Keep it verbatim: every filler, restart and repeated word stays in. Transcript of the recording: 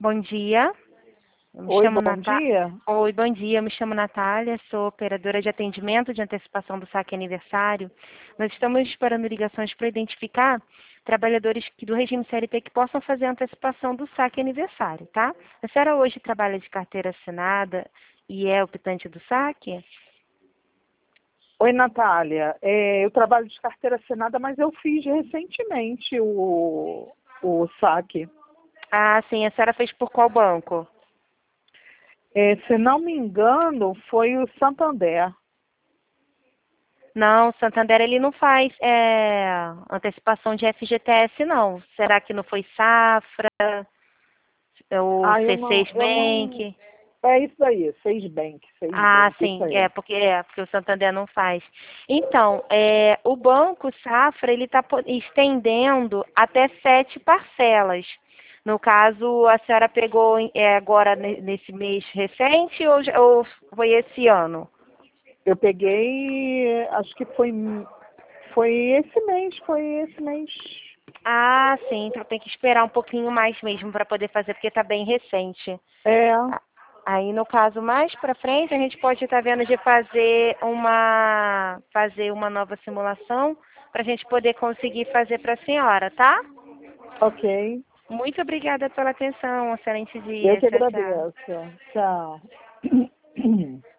Bom dia, eu me Oi, chamo bom Natália. dia. Oi, bom dia, eu me chamo Natália, sou operadora de atendimento de antecipação do saque aniversário. Nós estamos esperando ligações para identificar trabalhadores que- do regime C L T que possam fazer a antecipação do saque aniversário, tá? A senhora hoje trabalha de carteira assinada e é optante do saque? Oi, Natália. É, eu trabalho de carteira assinada, mas eu fiz recentemente o, o saque. Ah, sim, a senhora fez por qual banco? É, se não me engano, foi o Santander. Não, o Santander ele não faz é, antecipação de F G T S, não. Será que não foi Safra? O Ah, eu C não, seis eu não. Bank? É isso aí, Seis Bank, Seis Ah, Bank, isso sim, é aí. porque, é porque o Santander não faz. Então, é, o Banco Safra ele está estendendo até sete parcelas. No caso, a senhora pegou é, agora ne- nesse mês recente ou, já- ou foi esse ano? Eu peguei, acho que foi, foi esse mês, foi esse mês. Ah, sim, então tem que esperar um pouquinho mais mesmo para poder fazer, porque está bem recente. É, A- Aí, no caso, mais para frente, a gente pode estar vendo de fazer uma, fazer uma nova simulação para a gente poder conseguir fazer para a senhora, tá? ok. Muito obrigada pela atenção. Um excelente Eu dia. que Tchau, tchau. agradeço. Tchau.